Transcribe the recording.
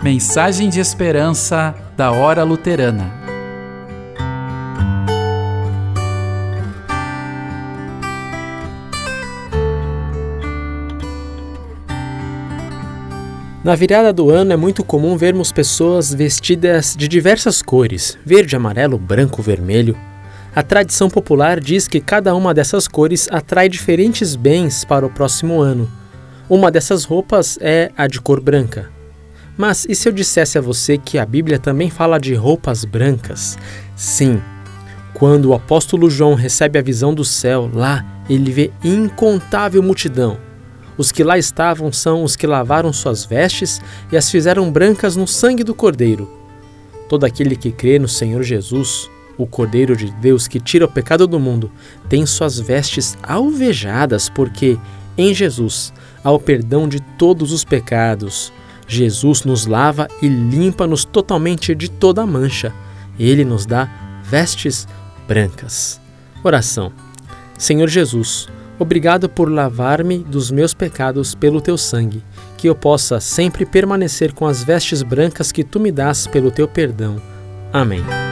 Mensagem de esperança da Hora Luterana. Na virada do ano é muito comum vermos pessoas vestidas de diversas cores, verde, amarelo, branco, vermelho. A tradição popular diz que cada uma dessas cores atrai diferentes bens para o próximo ano. Uma dessas roupas é a de cor branca. Mas e se eu dissesse a você que a Bíblia também fala de roupas brancas? Sim, quando o apóstolo João recebe a visão do céu, lá ele vê incontável multidão. Os que lá estavam são os que lavaram suas vestes e as fizeram brancas no sangue do Cordeiro. Todo aquele que crê no Senhor Jesus, o Cordeiro de Deus que tira o pecado do mundo, tem suas vestes alvejadas, porque em Jesus há o perdão de todos os pecados. Jesus nos lava e limpa-nos totalmente de toda mancha. Ele nos dá vestes brancas. Oração. Senhor Jesus, obrigado por lavar-me dos meus pecados pelo teu sangue, que eu possa sempre permanecer com as vestes brancas que tu me dás pelo teu perdão. Amém.